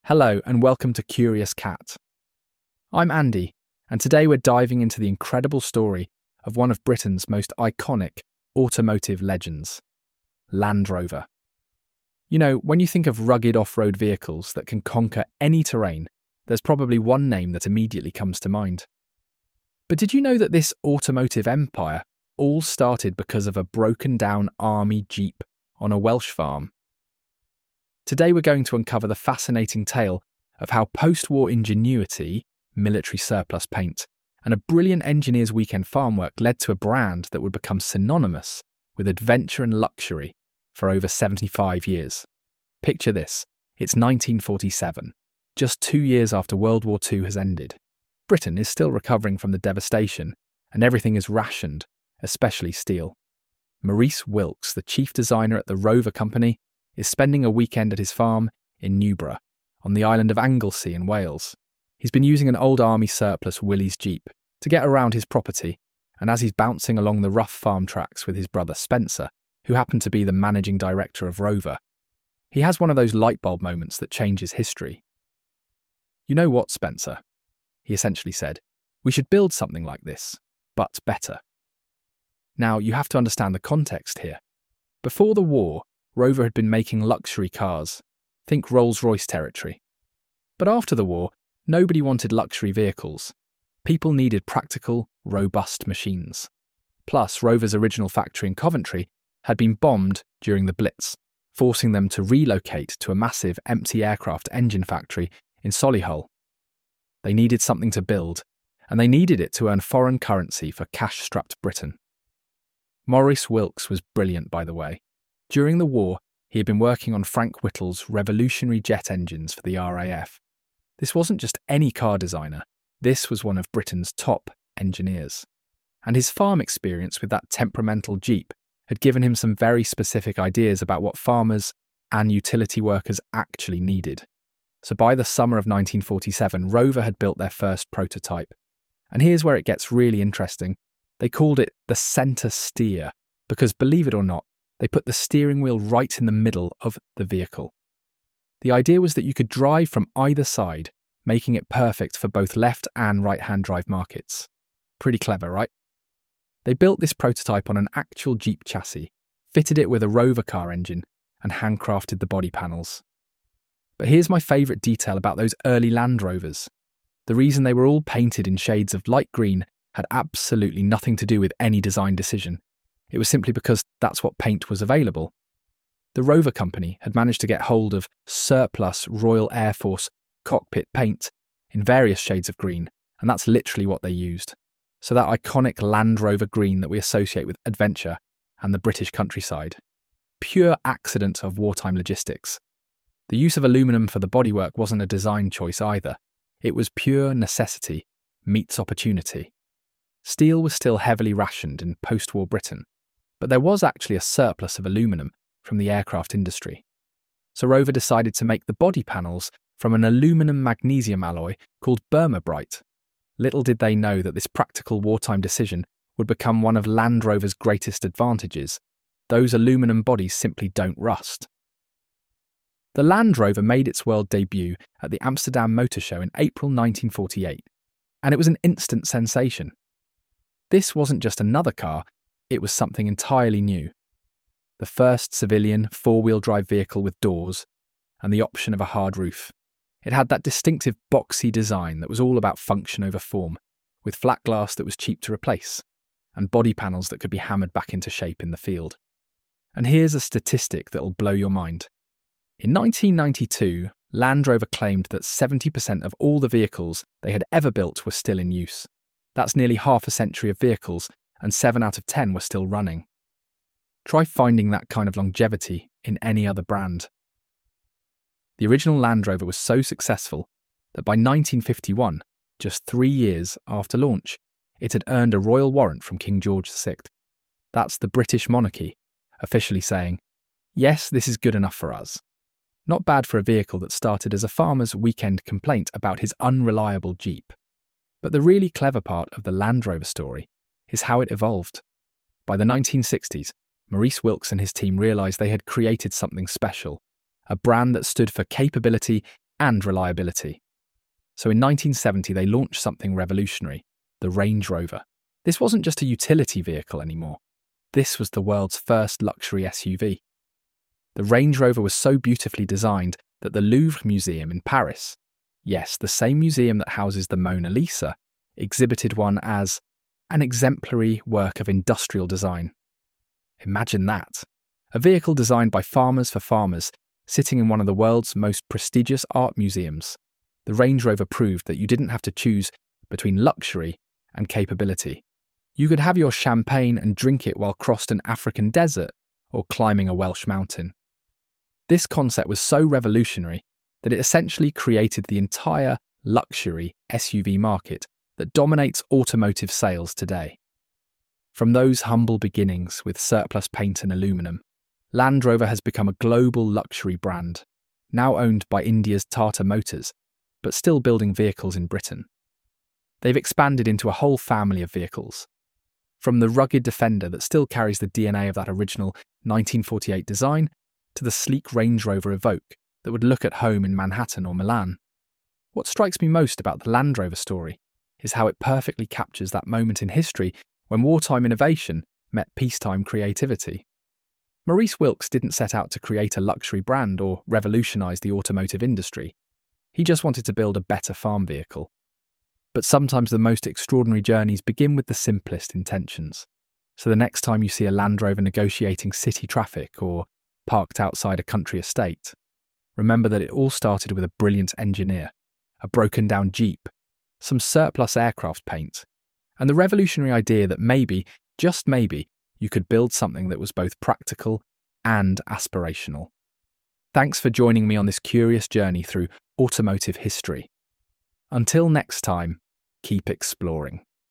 Hello and welcome to Curious Cat. I'm Andy, and today we're diving into the incredible story of one of Britain's most iconic automotive legends, Land Rover. You know, when you think of rugged off-road vehicles that can conquer any terrain, there's probably one name that immediately comes to mind. But did you know that this automotive empire all started because of a broken-down army Jeep on a Welsh farm? Today we're going to uncover the fascinating tale of how post-war ingenuity, military surplus paint, and a brilliant engineer's weekend farm work led to a brand that would become synonymous with adventure and luxury for over 75 years. Picture this, it's 1947, just 2 years after World War II has ended. Britain is still recovering from the devastation, and everything is rationed, especially steel. Maurice Wilks, the chief designer at the Rover Company, is spending a weekend at his farm in Newborough, on the island of Anglesey in Wales. He's been using an old army surplus Willys Jeep to get around his property, and as he's bouncing along the rough farm tracks with his brother Spencer, who happened to be the managing director of Rover, he has one of those light bulb moments that changes history. "You know what, Spencer?" he essentially said. "We should build something like this, but better." Now, you have to understand the context here. Before the war, Rover had been making luxury cars, think Rolls-Royce territory. But after the war, nobody wanted luxury vehicles. People needed practical, robust machines. Plus, Rover's original factory in Coventry had been bombed during the Blitz, forcing them to relocate to a massive empty aircraft engine factory in Solihull. They needed something to build, and they needed it to earn foreign currency for cash-strapped Britain. Maurice Wilks was brilliant, by the way. During the war, he had been working on Frank Whittle's revolutionary jet engines for the RAF. This wasn't just any car designer, this was one of Britain's top engineers. And his farm experience with that temperamental Jeep had given him some very specific ideas about what farmers and utility workers actually needed. So by the summer of 1947, Rover had built their first prototype. And here's where it gets really interesting. They called it the Centre Steer, because believe it or not, they put the steering wheel right in the middle of the vehicle. The idea was that you could drive from either side, making it perfect for both left and right-hand drive markets. Pretty clever, right? They built this prototype on an actual Jeep chassis, fitted it with a Rover car engine, and handcrafted the body panels. But here's my favourite detail about those early Land Rovers. The reason they were all painted in shades of light green had absolutely nothing to do with any design decision. It was simply because that's what paint was available. The Rover Company had managed to get hold of surplus Royal Air Force cockpit paint in various shades of green, and that's literally what they used. So that iconic Land Rover green that we associate with adventure and the British countryside. Pure accident of wartime logistics. The use of aluminum for the bodywork wasn't a design choice either. It was pure necessity meets opportunity. Steel was still heavily rationed in post-war Britain, but there was actually a surplus of aluminum from the aircraft industry. So Rover decided to make the body panels from an aluminum magnesium alloy called Burma-Bright. Little did they know that this practical wartime decision would become one of Land Rover's greatest advantages. Those aluminum bodies simply don't rust. The Land Rover made its world debut at the Amsterdam Motor Show in April 1948, and it was an instant sensation. This wasn't just another car, it was something entirely new. The first civilian four-wheel drive vehicle with doors and the option of a hard roof. It had that distinctive boxy design that was all about function over form, with flat glass that was cheap to replace, and body panels that could be hammered back into shape in the field. And here's a statistic that'll blow your mind. In 1992, Land Rover claimed that 70% of all the vehicles they had ever built were still in use. That's nearly half a century of vehicles, and 7 out of 10 were still running. Try finding that kind of longevity in any other brand. The original Land Rover was so successful that by 1951, just 3 years after launch, it had earned a royal warrant from King George VI. That's the British monarchy, officially saying, "Yes, this is good enough for us." Not bad for a vehicle that started as a farmer's weekend complaint about his unreliable Jeep. But the really clever part of the Land Rover story is how it evolved. By the 1960s, Maurice Wilks and his team realised they had created something special, a brand that stood for capability, and reliability. So in 1970, they launched something revolutionary, the Range Rover. This wasn't just a utility vehicle anymore. This was the world's first luxury SUV. The Range Rover was so beautifully designed that the Louvre Museum in Paris, yes, the same museum that houses the Mona Lisa, exhibited one as an exemplary work of industrial design. Imagine that. A vehicle designed by farmers for farmers, sitting in one of the world's most prestigious art museums. The Range Rover proved that you didn't have to choose between luxury and capability. You could have your champagne and drink it while crossed an African desert or climbing a Welsh mountain. This concept was so revolutionary that it essentially created the entire luxury SUV market that dominates automotive sales today. From those humble beginnings with surplus paint and aluminum, Land Rover has become a global luxury brand, now owned by India's Tata Motors, but still building vehicles in Britain. They've expanded into a whole family of vehicles, from the rugged Defender that still carries the DNA of that original 1948 design, to the sleek Range Rover Evoque that would look at home in Manhattan or Milan. What strikes me most about the Land Rover story is how it perfectly captures that moment in history when wartime innovation met peacetime creativity. Maurice Wilks didn't set out to create a luxury brand or revolutionise the automotive industry. He just wanted to build a better farm vehicle. But sometimes the most extraordinary journeys begin with the simplest intentions. So the next time you see a Land Rover negotiating city traffic or parked outside a country estate, remember that it all started with a brilliant engineer, a broken-down Jeep, some surplus aircraft paint, and the revolutionary idea that maybe, just maybe, you could build something that was both practical and aspirational. Thanks for joining me on this curious journey through automotive history. Until next time, keep exploring.